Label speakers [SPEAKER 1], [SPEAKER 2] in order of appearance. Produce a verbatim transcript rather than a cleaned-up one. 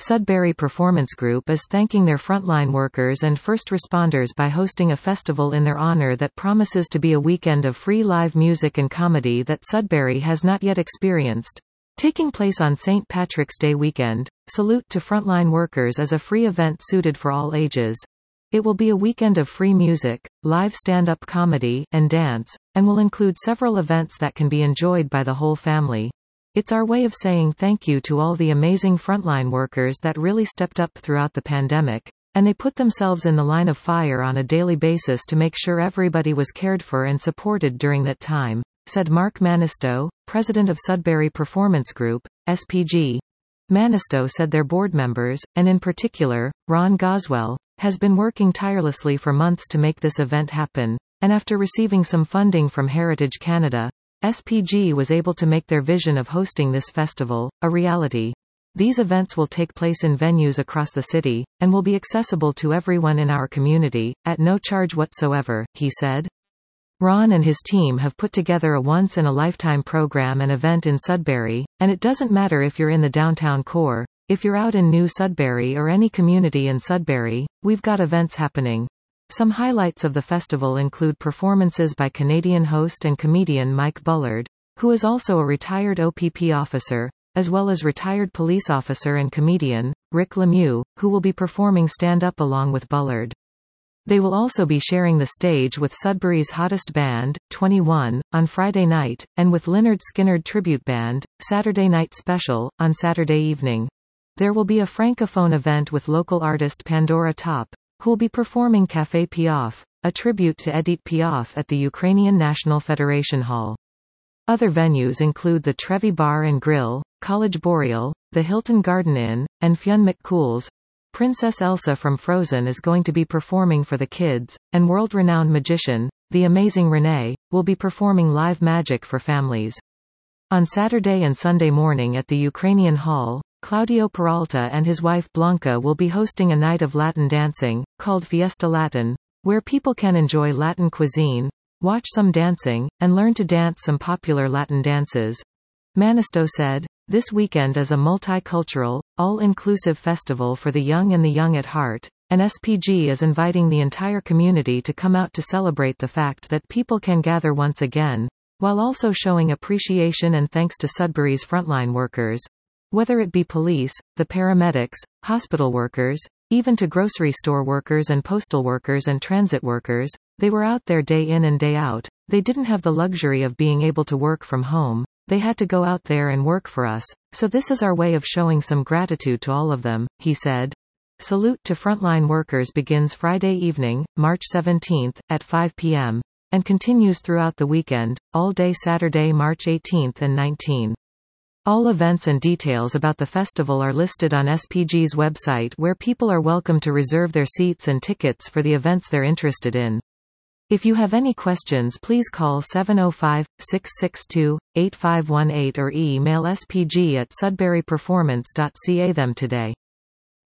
[SPEAKER 1] Sudbury Performance Group is thanking their frontline workers and first responders by hosting a festival in their honor that promises to be a weekend of free live music and comedy that Sudbury has not yet experienced. Taking place on Saint Patrick's Day weekend, Salute to Frontline Workers is a free event suited for all ages. It will be a weekend of free music, live stand-up comedy, and dance, and will include several events that can be enjoyed by the whole family. It's our way of saying thank you to all the amazing frontline workers that really stepped up throughout the pandemic, and they put themselves in the line of fire on a daily basis to make sure everybody was cared for and supported during that time, said Mark Manisto, president of Sudbury Performance Group, S P G. Manisto said their board members, and in particular, Ron Goswell, has been working tirelessly for months to make this event happen, and after receiving some funding from Heritage Canada, S P G was able to make their vision of hosting this festival a reality. These events will take place in venues across the city, and will be accessible to everyone in our community, at no charge whatsoever, he said. Ron and his team have put together a once-in-a-lifetime program and event in Sudbury, and it doesn't matter if you're in the downtown core, if you're out in New Sudbury or any community in Sudbury, we've got events happening. Some highlights of the festival include performances by Canadian host and comedian Mike Bullard, who is also a retired O P P officer, as well as retired police officer and comedian, Rick Lemieux, who will be performing stand-up along with Bullard. They will also be sharing the stage with Sudbury's hottest band, twenty-one, on Friday night, and with Lynyrd Skynyrd Tribute Band, Saturday Night Special, on Saturday evening. There will be a francophone event with local artist Pandora Top, who will be performing Café Piaf, a tribute to Edith Piaf at the Ukrainian National Federation Hall. Other venues include the Trevi Bar and Grill, College Boreal, the Hilton Garden Inn, and Fionn McCool's. Princess Elsa from Frozen is going to be performing for the kids, and world-renowned magician, the amazing Renee, will be performing live magic for families. On Saturday and Sunday morning at the Ukrainian Hall, Claudio Peralta and his wife Blanca will be hosting a night of Latin dancing, called Fiesta Latin, where people can enjoy Latin cuisine, watch some dancing, and learn to dance some popular Latin dances. Manisto said, "This weekend is a multicultural, all-inclusive festival for the young and the young at heart, and S P G is inviting the entire community to come out to celebrate the fact that people can gather once again, while also showing appreciation and thanks to Sudbury's frontline workers. Whether it be police, the paramedics, hospital workers, even to grocery store workers and postal workers and transit workers, they were out there day in and day out. They didn't have the luxury of being able to work from home. They had to go out there and work for us, so this is our way of showing some gratitude to all of them," he said. Salute to Frontline Workers begins Friday evening, March seventeenth, at five p m, and continues throughout the weekend, all day Saturday, March eighteenth and nineteenth. All events and details about the festival are listed on S P G's website, where people are welcome to reserve their seats and tickets for the events they're interested in. If you have any questions, please call seven oh five, six six two, eight five one eight or email s p g at sudbury performance dot c a them today.